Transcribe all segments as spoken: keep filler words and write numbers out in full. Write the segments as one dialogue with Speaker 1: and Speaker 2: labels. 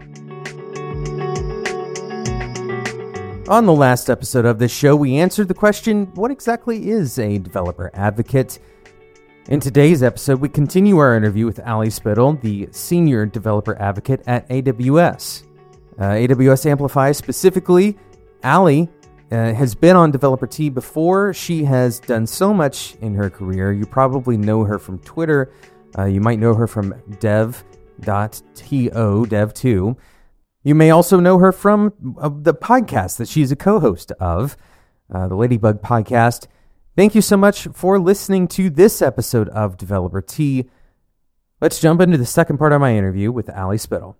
Speaker 1: On the last episode of this show, we answered the question, what exactly is a developer advocate? In today's episode, we continue our interview with Ali Spittle, the Senior Developer Advocate at A W S. Uh, A W S Amplify specifically, Ali uh, has been on Developer T before. She has done so much in her career. You probably know her from Twitter. Uh, you might know her from dev dot to, dev two. You may also know her from uh, the podcast that she's a co-host of, uh, the Ladybug Podcast. Thank you so much for listening to this episode of Developer T. Let's jump into the second part of my interview with Ali Spittle.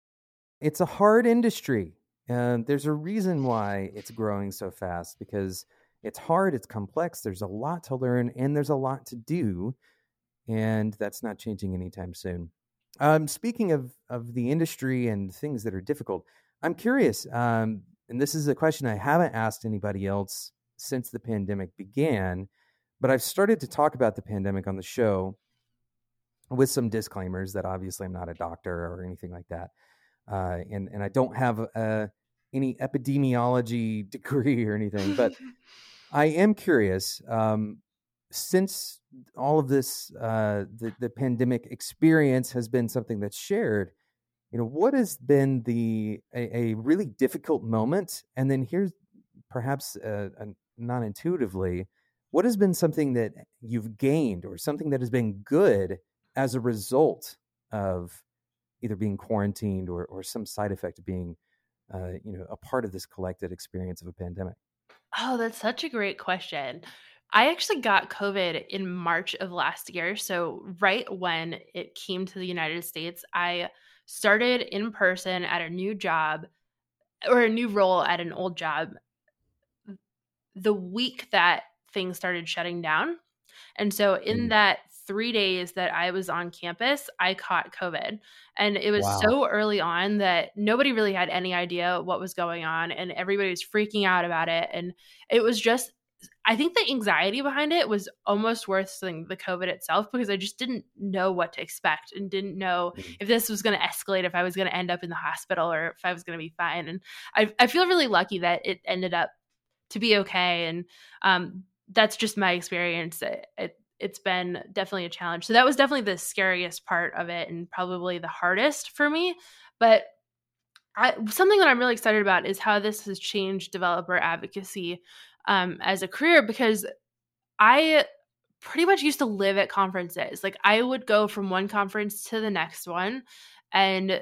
Speaker 1: It's a hard industry, and there's a reason why it's growing so fast, because it's hard, it's complex, there's a lot to learn, and there's a lot to do, and that's not changing anytime soon. Um, speaking of, of the industry and things that are difficult, I'm curious, um, and this is a question I haven't asked anybody else since the pandemic began, but I've started to talk about the pandemic on the show with some disclaimers that obviously I'm not a doctor or anything like that, uh, and, and I don't have uh, any epidemiology degree or anything, but I am curious, um, since all of this, uh, the, the pandemic experience has been something that's shared, you know, what has been the a, a really difficult moment? And then here's perhaps uh, a, non-intuitively, what has been something that you've gained or something that has been good as a result of either being quarantined or, or some side effect of being, uh, you know, a part of this collected experience of a pandemic?
Speaker 2: Oh, that's such a great question. I actually got COVID in March of last year. So right when it came to the United States, I started in person at a new job or a new role at an old job the week that things started shutting down. And so in
Speaker 1: Mm.
Speaker 2: that three days that I was on campus, I caught COVID. And it was
Speaker 1: Wow.
Speaker 2: so early on that nobody really had any idea what was going on, and everybody was freaking out about it. And it was just, I think the anxiety behind it was almost worse than the COVID itself, because I just didn't know what to expect and didn't know
Speaker 1: Mm.
Speaker 2: if this was going to escalate, if I was going to end up in the hospital, or if I was going to be fine. And I, I feel really lucky that it ended up to be okay. And um, that's just my experience. It, it, it's been definitely a challenge. So that was definitely the scariest part of it, and probably the hardest for me. But I, something that I'm really excited about is how this has changed developer advocacy um, as a career, because I pretty much used to live at conferences. Like, I would go from one conference to the next one and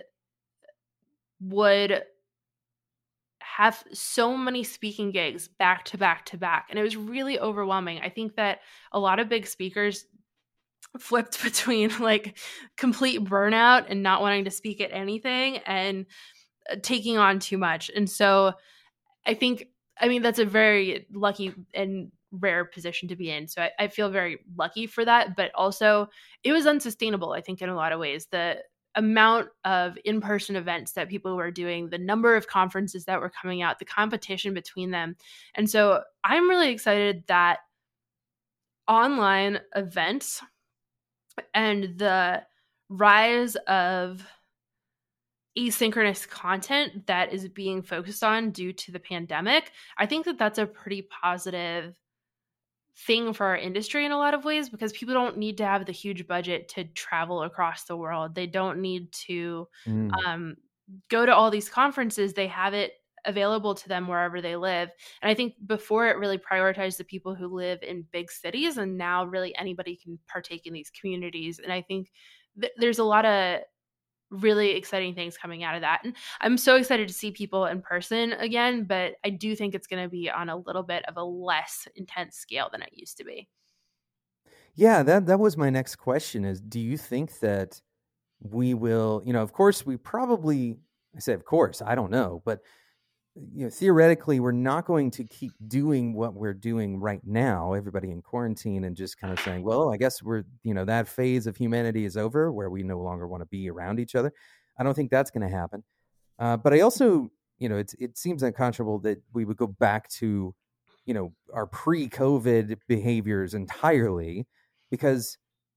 Speaker 2: would have so many speaking gigs back to back to back. And it was really overwhelming. I think that a lot of big speakers flipped between like complete burnout and not wanting to speak at anything and taking on too much. And so I think, I mean, that's a very lucky and rare position to be in. So I, I feel very lucky for that. But also, it was unsustainable, I think, in a lot of ways. The amount of in-person events that people were doing, the number of conferences that were coming out, the competition between them. And so I'm really excited that online events and the rise of asynchronous content that is being focused on due to the pandemic, I think that that's a pretty positive thing for our industry in a lot of ways, because people don't need to have the huge budget to travel across the world. They don't need to
Speaker 1: Mm.
Speaker 2: um, go to all these conferences. They have it available to them wherever they live. And I think before, it really prioritized the people who live in big cities, and now really anybody can partake in these communities. And I think th- there's a lot of really exciting things coming out of that. And I'm so excited to see people in person again, but I do think it's going to be on a little bit of a less intense scale than it used to be.
Speaker 1: Yeah, that that was my next question is, do you think that we will, you know, of course, we probably, I say, of course, I don't know, but you know, theoretically, we're not going to keep doing what we're doing right now, everybody in quarantine, and just kind of saying, well, I guess we're, you know, that phase of humanity is over where we no longer want to be around each other. I don't think that's going to happen. Uh, but I also, you know, it's, it seems unconscionable that we would go back to, you know, our pre-COVID behaviors entirely, because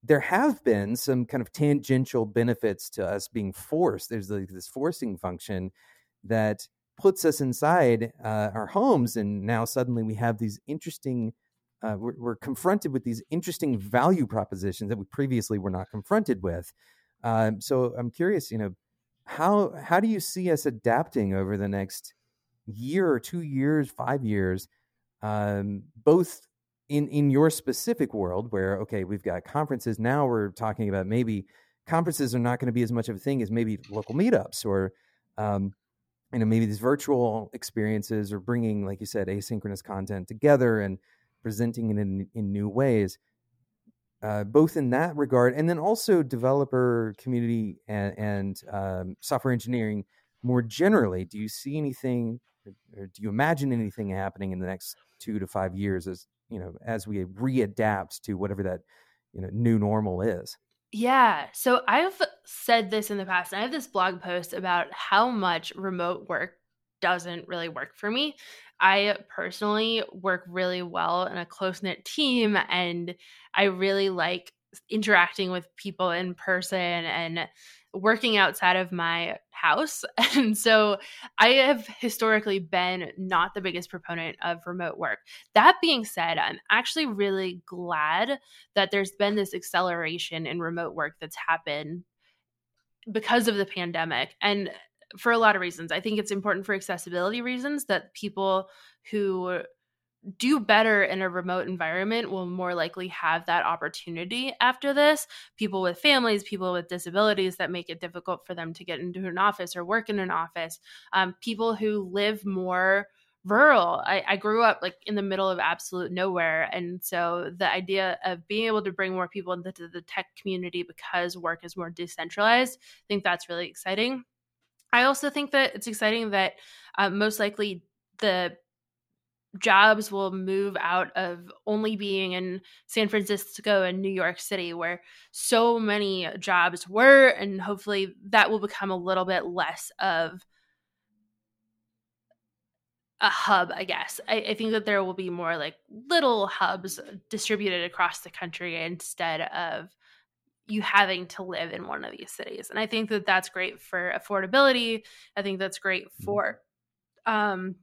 Speaker 1: there have been some kind of tangential benefits to us being forced. There's like this forcing function that puts us inside uh, our homes, and now suddenly we have these interesting, uh, we're, we're confronted with these interesting value propositions that we previously were not confronted with. Um, so I'm curious, you know, how how do you see us adapting over the next year or two years, five years, um, both in in your specific world where, okay, we've got conferences now, we're talking about maybe conferences are not going to be as much of a thing as maybe local meetups or, um, you know, maybe these virtual experiences or bringing, like you said, asynchronous content together and presenting it in, in new ways, uh, both in that regard, and then also developer community and, and um, software engineering more generally. Do you see anything, or do you imagine anything happening in the next two to five years as, you know, as we readapt to whatever that, you know, new normal is?
Speaker 2: Yeah. So I've said this in the past, and I have this blog post about how much remote work doesn't really work for me. I personally work really well in a close-knit team, and I really like interacting with people in person and working outside of my house. And so I have historically been not the biggest proponent of remote work. That being said, I'm actually really glad that there's been this acceleration in remote work that's happened because of the pandemic. And for a lot of reasons, I think it's important for accessibility reasons that people who do better in a remote environment will more likely have that opportunity after this. People with families, people with disabilities that make it difficult for them to get into an office or work in an office, um, people who live more rural. I, I grew up like in the middle of absolute nowhere. And so the idea of being able to bring more people into the tech community because work is more decentralized, I think that's really exciting. I also think that it's exciting that uh, most likely the jobs will move out of only being in San Francisco and New York City, where so many jobs were, and hopefully that will become a little bit less of a hub, I guess. I, I think that there will be more like little hubs distributed across the country instead of you having to live in one of these cities. And I think that that's great for affordability. I think that's great for um,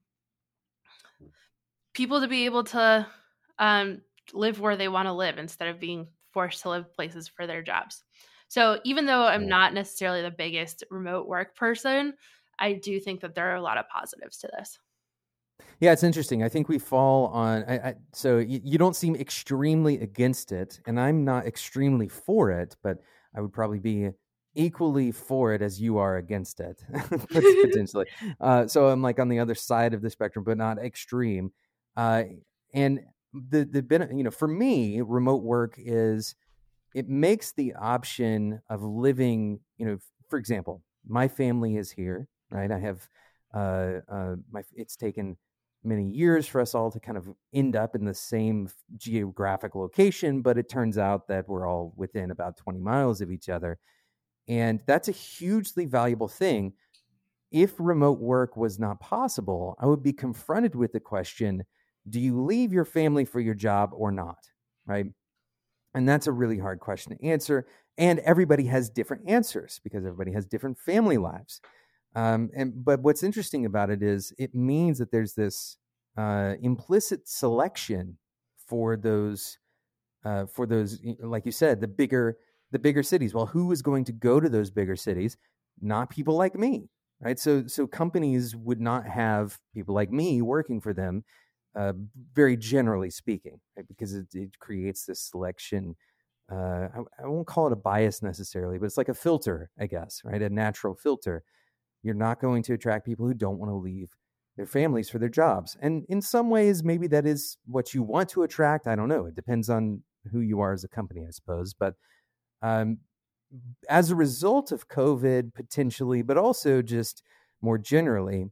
Speaker 2: people to be able to um, live where they want to live instead of being forced to live places for their jobs. So even though I'm not necessarily the biggest remote work person, I do think that there are a lot of positives to this.
Speaker 1: Yeah, it's interesting. I think we fall on, I, I, so you, you don't seem extremely against it, and I'm not extremely for it, but I would probably be equally for it as you are against it, potentially. Uh, so I'm like on the other side of the spectrum, but not extreme. Uh, and the, the, you know, for me, remote work is, it makes the option of living, you know, for example, my family is here, right? I have, uh, uh, my, it's taken many years for us all to kind of end up in the same geographic location, but it turns out that we're all within about twenty miles of each other. And that's a hugely valuable thing. If remote work was not possible, I would be confronted with the question, do you leave your family for your job or not? Right? And that's a really hard question to answer. And everybody has different answers because everybody has different family lives. Um, and but what's interesting about it is it means that there's this uh, implicit selection for those, uh, for those, like you said, the bigger the bigger cities. Well, who is going to go to those bigger cities? Not people like me, right? So so companies would not have people like me working for them, uh, very generally speaking, right? Because it, it creates this selection. Uh, I, I won't call it a bias necessarily, but it's like a filter, I guess, right? A natural filter. You're not going to attract people who don't want to leave their families for their jobs. And in some ways, maybe that is what you want to attract. I don't know. It depends on who you are as a company, I suppose. But um, as a result of COVID, potentially, but also just more generally,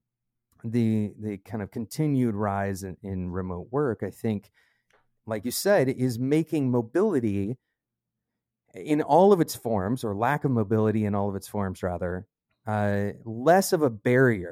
Speaker 1: the the kind of continued rise in, in remote work, I think, like you said, is making mobility in all of its forms, or lack of mobility in all of its forms, rather, uh, less of a barrier.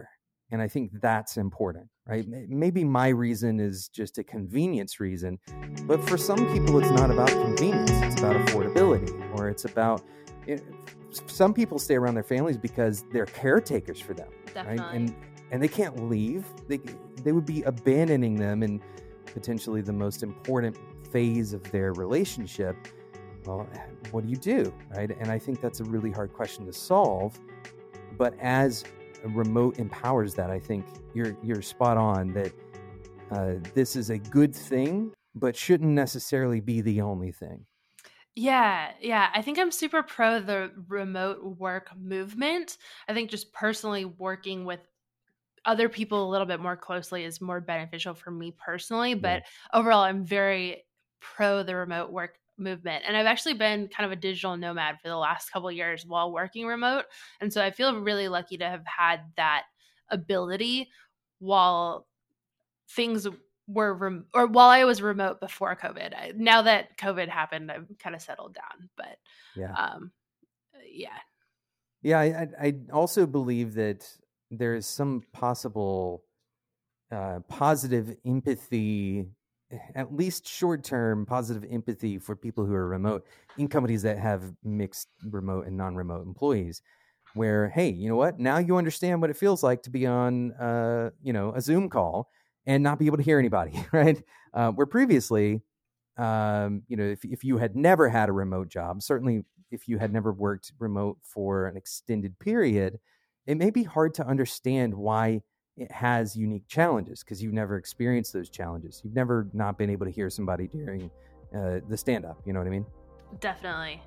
Speaker 1: And I think that's important, right? Maybe my reason is just a convenience reason, but for some people, it's not about convenience. It's about affordability, or it's about, it, some people stay around their families because they're caretakers for them,
Speaker 2: Definitely.
Speaker 1: right? And and they can't leave. They they would be abandoning them in potentially the most important phase of their relationship. Well, what do you do, right? And I think that's a really hard question to solve. But as remote empowers that, I think you're you're spot on that uh, this is a good thing, but shouldn't necessarily be the only thing.
Speaker 2: Yeah, yeah. I think I'm super pro the remote work movement. I think just personally working with other people a little bit more closely is more beneficial for me personally. But yeah. Overall, I'm very pro the remote work movement. And I've actually been kind of a digital nomad for the last couple of years while working remote. And so I feel really lucky to have had that ability while things were rem- or while I was remote before COVID. I, now that COVID happened, I've kind of settled down, but
Speaker 1: yeah.
Speaker 2: Um, yeah.
Speaker 1: Yeah. I, I also believe that there is some possible uh, positive empathy, at least short-term positive empathy for people who are remote in companies that have mixed remote and non-remote employees, where, hey, you know what? Now you understand what it feels like to be on, uh, you know, a Zoom call and not be able to hear anybody, right? Uh, where previously, um, you know, if, if you had never had a remote job, certainly if you had never worked remote for an extended period, it may be hard to understand why it has unique challenges because you've never experienced those challenges. You've never not been able to hear somebody during uh, the stand-up. You know what I mean?
Speaker 2: Definitely.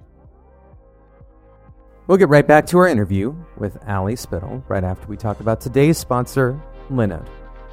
Speaker 1: We'll get right back to our interview with Allie Spittle right after we talk about today's sponsor, Linode.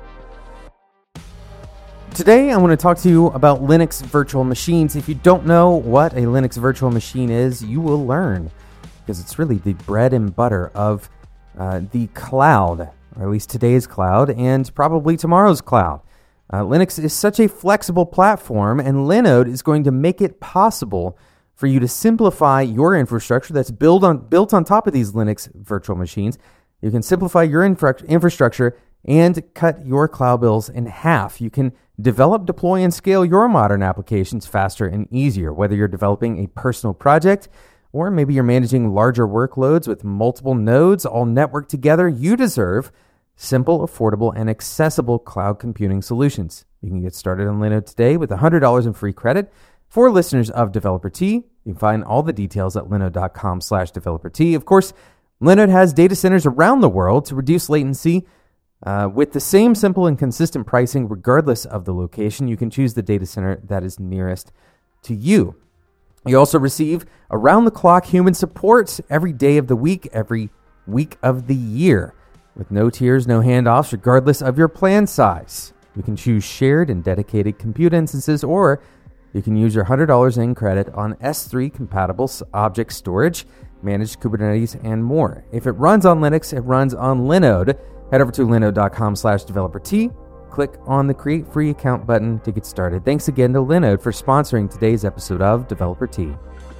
Speaker 1: Today, I want to talk to you about Linux virtual machines. If you don't know what a Linux virtual machine is, you will learn because it's really the bread and butter of uh, the cloud, or at least today's cloud, and probably tomorrow's cloud. Uh, Linux is such a flexible platform, and Linode is going to make it possible for you to simplify your infrastructure that's built on built on top of these Linux virtual machines. You can simplify your infra- infrastructure and cut your cloud bills in half. You can develop, deploy, and scale your modern applications faster and easier, whether you're developing a personal project or maybe you're managing larger workloads with multiple nodes all networked together. You deserve simple, affordable, and accessible cloud computing solutions. You can get started on Linode today with one hundred dollars in free credit. For listeners of Developer T, you can find all the details at linode.com slash developer T. Of course, Linode has data centers around the world to reduce latency uh, with the same simple and consistent pricing regardless of the location. You can choose the data center that is nearest to you. You also receive around-the-clock human support every day of the week, every week of the year, with no tiers, no handoffs, regardless of your plan size. You can choose shared and dedicated compute instances, or you can use your one hundred dollars in credit on S three compatible object storage, managed Kubernetes, and more. If it runs on Linux, it runs on Linode. Head over to linode.com slash developer T. Click on the Create Free Account button to get started. Thanks again to Linode for sponsoring today's episode of Developer T.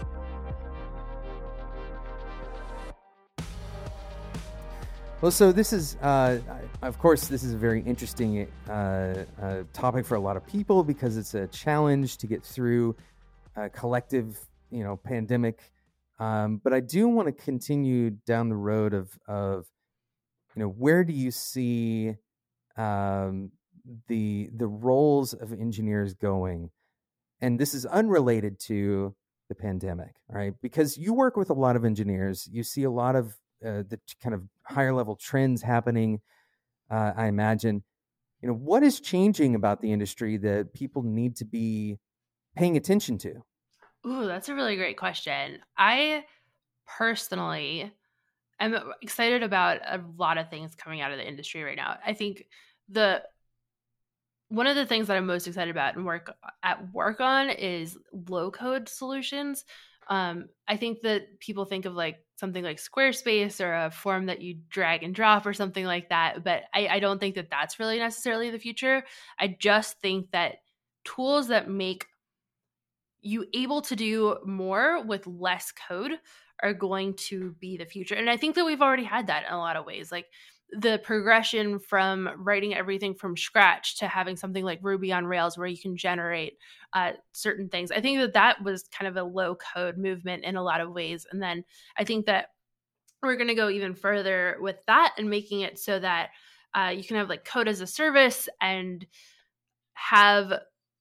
Speaker 1: Well, so this is, uh, of course, this is a very interesting uh, uh, topic for a lot of people because it's a challenge to get through a collective, you know, pandemic. Um, but I do want to continue down the road of, of, you know, where do you see um, the the roles of engineers going? And this is unrelated to the pandemic, right? Because you work with a lot of engineers, you see a lot of Uh, the kind of higher level trends happening, uh, I imagine. You know, what is changing about the industry that people need to be paying attention to?
Speaker 2: Ooh, that's a really great question. I personally am excited about a lot of things coming out of the industry right now. I think the one of the things that I'm most excited about and work at work on is low code solutions. Um, I think that people think of like something like Squarespace or a form that you drag and drop or something like that. But I, I don't think that that's really necessarily the future. I just think that tools that make you able to do more with less code are going to be the future. And I think that we've already had that in a lot of ways. Like the progression from writing everything from scratch to having something like Ruby on Rails where you can generate uh, certain things. I think that that was kind of a low code movement in a lot of ways. And then I think that we're going to go even further with that and making it so that uh, you can have like code as a service and have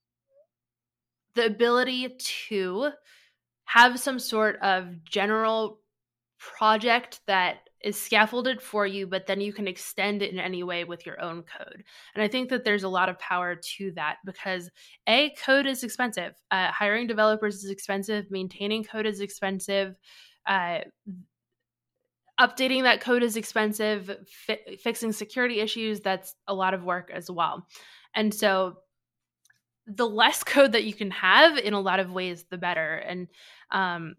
Speaker 2: the ability to have some sort of general project that is scaffolded for you, but then you can extend it in any way with your own code. And I think that there's a lot of power to that because A, code is expensive. Uh, hiring developers is expensive. Maintaining code is expensive. Uh, updating that code is expensive. Fi- fixing security issues, that's a lot of work as well. And so the less code that you can have in a lot of ways, the better. And, um,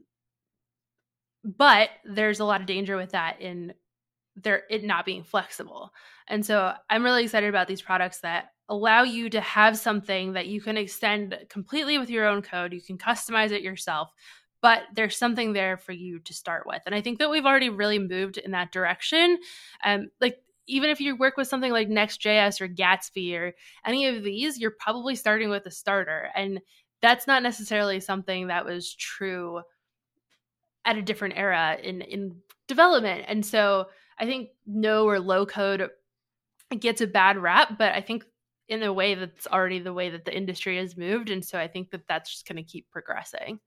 Speaker 2: but there's a lot of danger with that in there it not being flexible. And so I'm really excited about these products that allow you to have something that you can extend completely with your own code. You can customize it yourself, but there's something there for you to start with. And I think that we've already really moved in that direction. Um, like even if you work with something like Next.js or Gatsby or any of these, you're probably starting with a starter. And that's not necessarily something that was true at a different era in, in development. And so I think no or low code gets a bad rap, but I think in a way that's already the way that the industry has moved. And so I think that that's just going to keep progressing.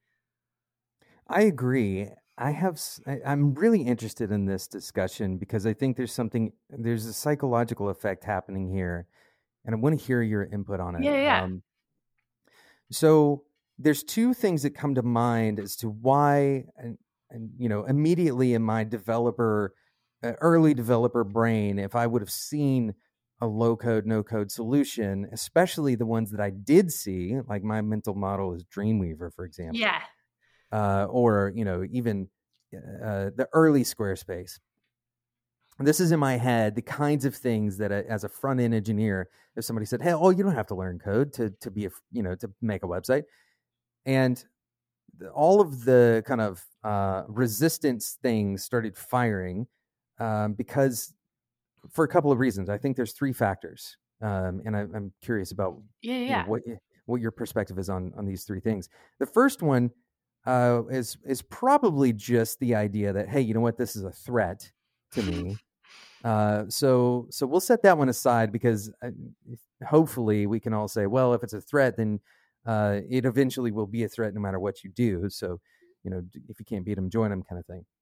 Speaker 1: I agree. I have, I, I'm really interested in this discussion because I think there's something, there's a psychological effect happening here, and I want to hear your input on it.
Speaker 2: Yeah, yeah.
Speaker 1: Um, so there's two things that come to mind as to why, and, and you know, immediately in my developer, uh, early developer brain, if I would have seen a low code, no code solution, especially the ones that I did see, like my mental model is Dreamweaver, for example.
Speaker 2: Yeah.
Speaker 1: Uh, or, you know, even uh, the early Squarespace. This is in my head, the kinds of things that I, as a front end engineer, if somebody said, hey, oh, you don't have to learn code to to be a, you know, to make a website. And the, all of the kind of uh, resistance things started firing um, because for a couple of reasons. I think there's three factors. Um, and I, I'm curious about
Speaker 2: yeah, yeah.
Speaker 1: You know, what what your perspective is on on these three things. The first one uh, is is probably just the idea that, hey, you know what, this is a threat to me. uh, so so we'll set that one aside because uh, hopefully we can all say, well, if it's a threat, then uh, it eventually will be a threat no matter what you do. So, you know, if you can't beat them, join them kind of thing.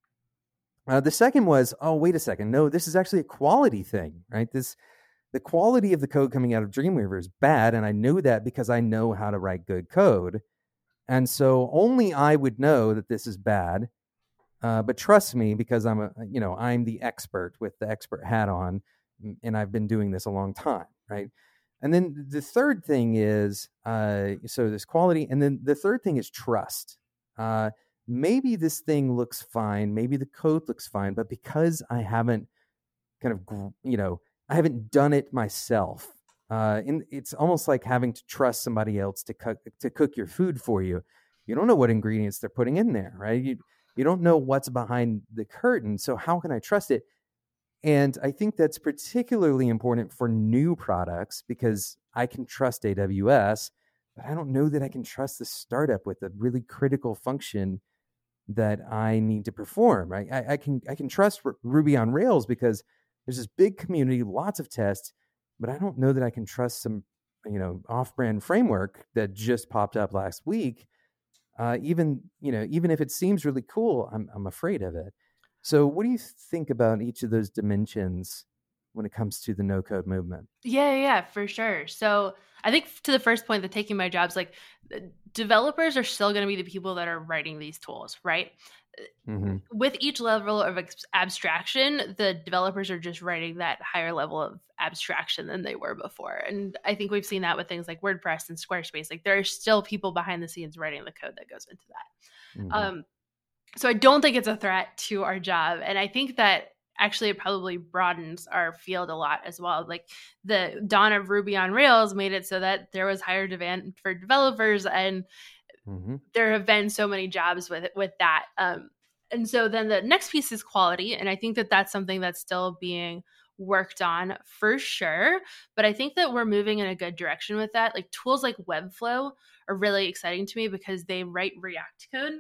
Speaker 1: Uh, the second was, oh, wait a second. No, this is actually a quality thing, right? This the quality of the code coming out of Dreamweaver is bad, and I know that because I know how to write good code. And so only I would know that this is bad. Uh, but trust me, because I'm a, you know, I'm the expert with the expert hat on, and I've been doing this a long time, right? And then the third thing is, uh, so there's quality, and then the third thing is trust. Uh, maybe this thing looks fine, maybe the code looks fine, but because I haven't kind of, you know, I haven't done it myself. Uh, and it's almost like having to trust somebody else to cook to cook your food for you. You don't know what ingredients they're putting in there, right? You you don't know what's behind the curtain. So how can I trust it? And I think that's particularly important for new products because I can trust A W S, but I don't know that I can trust the startup with a really critical function that I need to perform. Right? I, I can I can trust Ruby on Rails because there's this big community, lots of tests. But I don't know that I can trust some, you know, off-brand framework that just popped up last week. Uh, even, you know, even if it seems really cool, I'm I'm afraid of it. So, what do you think about each of those dimensions when it comes to the no-code movement?
Speaker 2: Yeah, yeah, for sure. So, I think to the first point, the taking my jobs, like developers are still going to be the people that are writing these tools, right? Mm-hmm. With each level of abstraction, the developers are just writing that higher level of abstraction than they were before. And I think we've seen that with things like WordPress and Squarespace. Like there are still people behind the scenes writing the code that goes into that. Mm-hmm. Um, so I don't think it's a threat to our job. And I think that actually it probably broadens our field a lot as well. Like the dawn of Ruby on Rails made it so that there was higher demand for developers, and mm-hmm. there have been so many jobs with with that. Um, and so then the next piece is quality. And I think that that's something that's still being worked on for sure. But I think that we're moving in a good direction with that. Like tools like Webflow are really exciting to me because they write React code.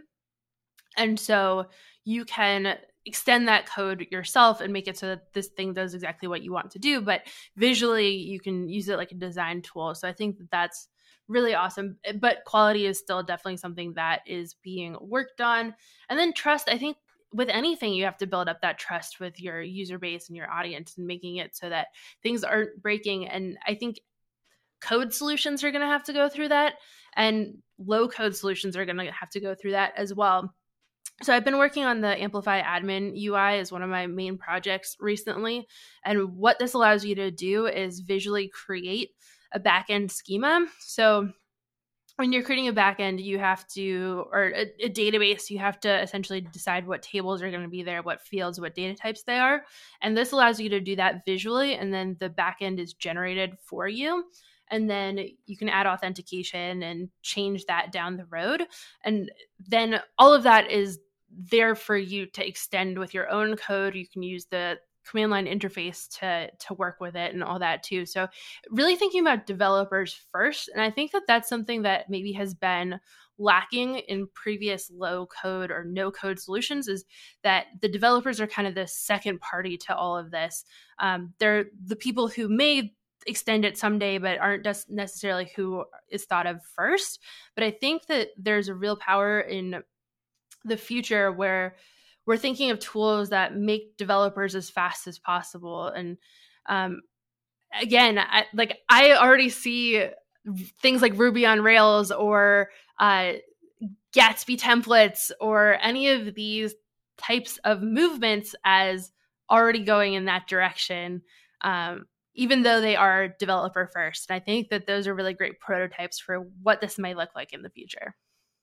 Speaker 2: And so you can extend that code yourself and make it so that this thing does exactly what you want to do. But visually, you can use it like a design tool. So I think that that's really awesome. But quality is still definitely something that is being worked on. And then trust, I think with anything, you have to build up that trust with your user base and your audience and making it so that things aren't breaking. And I think code solutions are going to have to go through that. And low code solutions are going to have to go through that as well. So I've been working on the Amplify admin U I as one of my main projects recently. And what this allows you to do is visually create a backend schema. So when you're creating a backend, you have to, or a, a database, you have to essentially decide what tables are going to be there, what fields, what data types they are. And this allows you to do that visually. And then the backend is generated for you. And then you can add authentication and change that down the road. And then all of that is there for you to extend with your own code. You can use the command line interface to to work with it and all that too. So really thinking about developers first. And I think that that's something that maybe has been lacking in previous low code or no code solutions, is that the developers are kind of the second party to all of this. Um, they're the people who may extend it someday, but aren't just necessarily who is thought of first. But I think that there's a real power in the future where we're thinking of tools that make developers as fast as possible. And um, again, I, like I already see things like Ruby on Rails or uh, Gatsby templates or any of these types of movements as already going in that direction, um, even though they are developer first. And I think that those are really great prototypes for what this might look like in the future.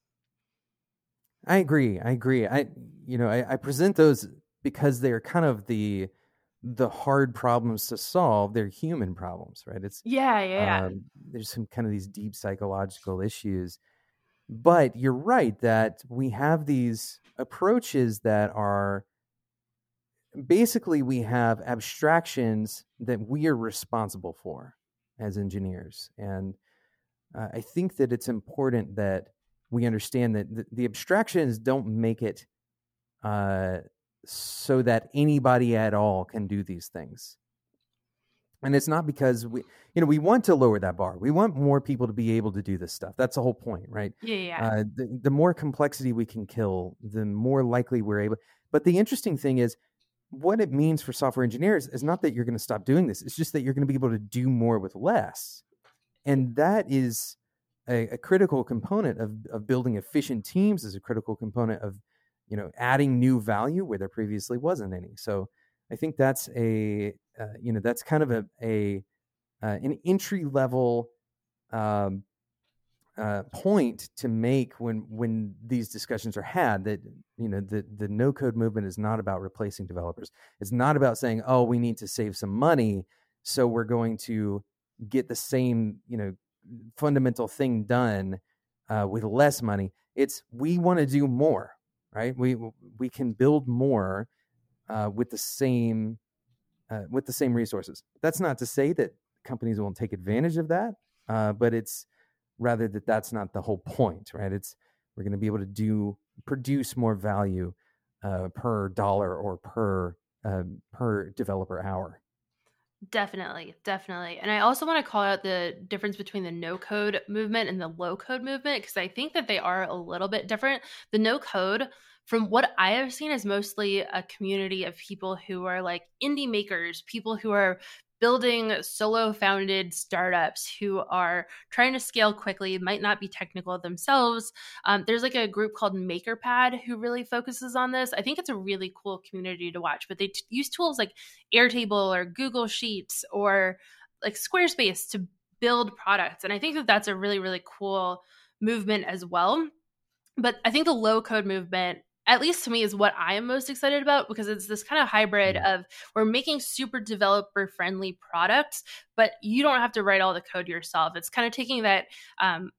Speaker 1: I agree. I agree. I, you know, I, I present those because they're kind of the the hard problems to solve. They're human problems, right? It's
Speaker 2: yeah, yeah.
Speaker 1: Um, there's some kind of these deep psychological issues, but you're right that we have these approaches that are basically we have abstractions that we are responsible for as engineers, and uh, I think that it's important that we understand that the, the abstractions don't make it uh, so that anybody at all can do these things. And it's not because we, you know, we want to lower that bar. We want more people to be able to do this stuff. That's the whole point, right?
Speaker 2: Yeah, yeah.
Speaker 1: Uh, the, the more complexity we can kill, the more likely we're able. But the interesting thing is, what it means for software engineers is not that you're going to stop doing this. It's just that you're going to be able to do more with less. And that is A, a critical component of, of building efficient teams, is a critical component of, you know, adding new value where there previously wasn't any. So I think that's a, uh, you know, that's kind of a, a uh, an entry level um, uh, point to make when when these discussions are had. That, you know, the the no code movement is not about replacing developers. It's not about saying, oh, we need to save some money, so we're going to get the same, you know, fundamental thing done uh, with less money. It's we want to do more, right? We we can build more uh, with the same uh, with the same resources. That's not to say that companies won't take advantage of that, uh, but it's rather that that's not the whole point, right? It's we're going to be able to do produce more value uh, per dollar or per uh, per developer hour.
Speaker 2: Definitely, definitely. And I also want to call out the difference between the no code movement and the low code movement, because I think that they are a little bit different. The no code, from what I have seen, is mostly a community of people who are like indie makers, people who are building solo founded startups who are trying to scale quickly, might not be technical themselves. Um, there's like a group called MakerPad who really focuses on this. I think it's a really cool community to watch, but they t- use tools like Airtable or Google Sheets or like Squarespace to build products. And I think that that's a really, really cool movement as well. But I think the low code movement, at least to me, is what I am most excited about, because it's this kind of hybrid of we're making super developer friendly products, but you don't have to write all the code yourself. It's kind of taking that um,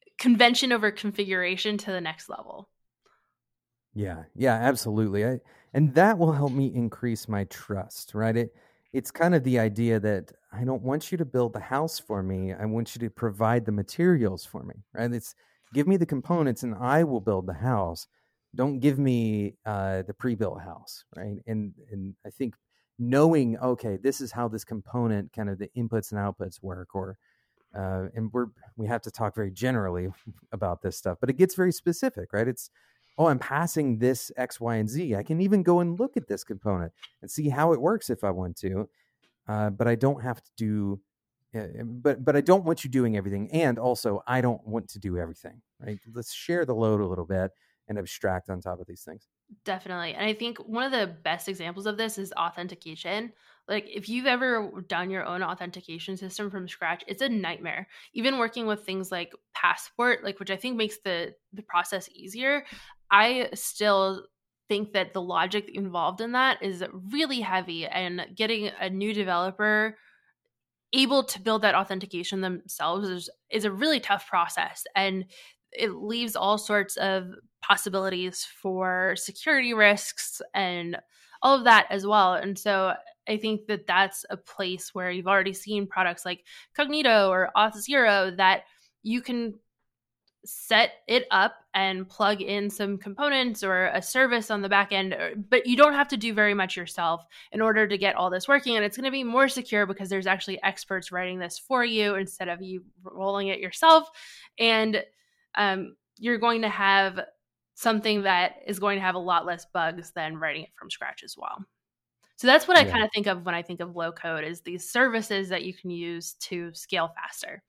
Speaker 2: convention over configuration to the next level.
Speaker 1: Yeah, yeah, absolutely. I, And that will help me increase my trust, right? It It's kind of the idea that I don't want you to build the house for me. I want you to provide the materials for me, right? It's give me the components and I will build the house. Don't give me uh, the pre-built house, right? And and I think knowing, okay, this is how this component, kind of the inputs and outputs work, or uh, and we're we have to talk very generally about this stuff, but it gets very specific, right? It's oh, I'm passing this X, Y, and Z. I can even go and look at this component and see how it works if I want to, uh, but I don't have to do. Uh, but but I don't want you doing everything, and also I don't want to do everything. Right? Let's share the load a little bit and abstract on top of these things.
Speaker 2: Definitely. And I think one of the best examples of this is authentication. Like if you've ever done your own authentication system from scratch, it's a nightmare. Even working with things like Passport, like which I think makes the the process easier, I still think that the logic involved in that is really heavy, and getting a new developer able to build that authentication themselves is, is a really tough process. And it leaves all sorts of possibilities for security risks and all of that as well. And so I think that that's a place where you've already seen products like Cognito or Auth0 that you can set it up and plug in some components or a service on the back end, but you don't have to do very much yourself in order to get all this working. And it's going to be more secure because there's actually experts writing this for you instead of you rolling it yourself. And um, you're going to have something that is going to have a lot less bugs than writing it from scratch as well. So that's what I
Speaker 1: Yeah.
Speaker 2: kind of think of when I think of low code, is these services that you can use to scale faster.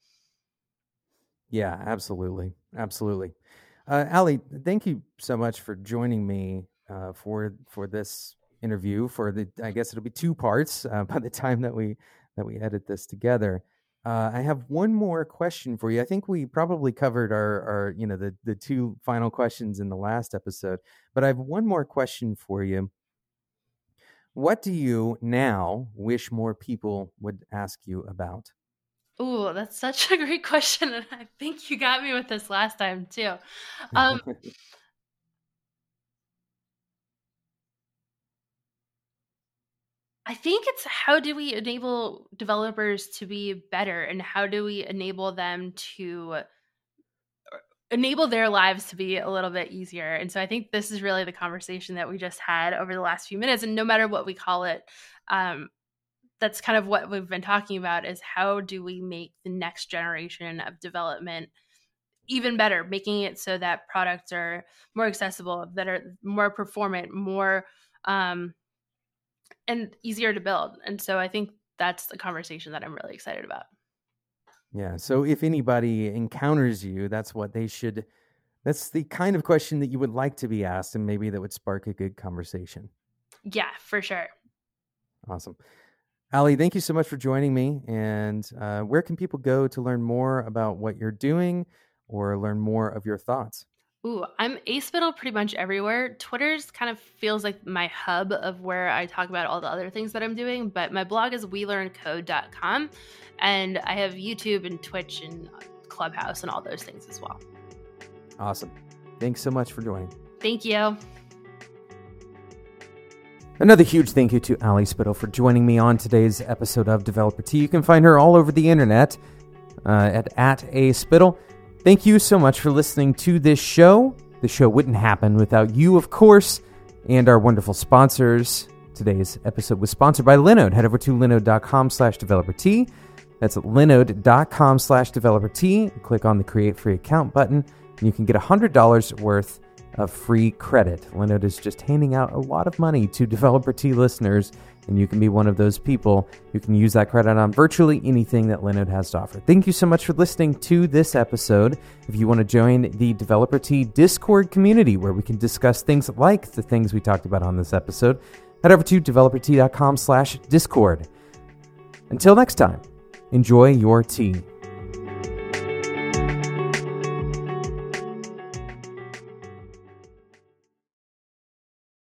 Speaker 1: Yeah, absolutely. Absolutely. Uh, Ali, thank you so much for joining me uh, for for this interview. For the, I guess it'll be two parts uh, by the time that we that we edit this together. Uh, I have one more question for you. I think we probably covered our, our you know, the the two final questions in the last episode, but I have one more question for you. What do you now wish more people would ask you about?
Speaker 2: Ooh, that's such a great question. And I think you got me with this last time too. Um, I think it's how do we enable developers to be better, and how do we enable them to enable their lives to be a little bit easier. And so I think this is really the conversation that we just had over the last few minutes. And no matter what we call it, um, that's kind of what we've been talking about, is how do we make the next generation of development even better, making it so that products are more accessible, that are more performant, more um, and easier to build. And so I think that's the conversation that I'm really excited about.
Speaker 1: Yeah. So if anybody encounters you, that's what they should, that's the kind of question that you would like to be asked, and maybe that would spark a good conversation.
Speaker 2: Yeah, for sure.
Speaker 1: Awesome. Ali, thank you so much for joining me. And uh, where can people go to learn more about what you're doing or learn more of your thoughts?
Speaker 2: Ooh, I'm aspittle pretty much everywhere. Twitter's kind of feels like my hub of where I talk about all the other things that I'm doing, but my blog is we learn code dot com, and I have YouTube and Twitch and Clubhouse and all those things as well.
Speaker 1: Awesome. Thanks so much for joining.
Speaker 2: Thank you.
Speaker 1: Another huge thank you to Ali Spittle for joining me on today's episode of Developer Tea. You can find her all over the internet uh, at, at A Spittle. Thank you so much for listening to this show. The show wouldn't happen without you, of course, and our wonderful sponsors. Today's episode was sponsored by Linode. Head over to linode.com slash developer tea. That's linode.com slash developer tea. Click on the Create Free Account button, and you can get one hundred dollars worth of free credit. Linode is just handing out a lot of money to Developer Tea listeners, and you can be one of those people who can use that credit on virtually anything that Linode has to offer. Thank you so much for listening to this episode. If you want to join the Developer Tea Discord community, where we can discuss things like the things we talked about on this episode, head over to developer tea dot com slash discord. Until next time, enjoy your tea.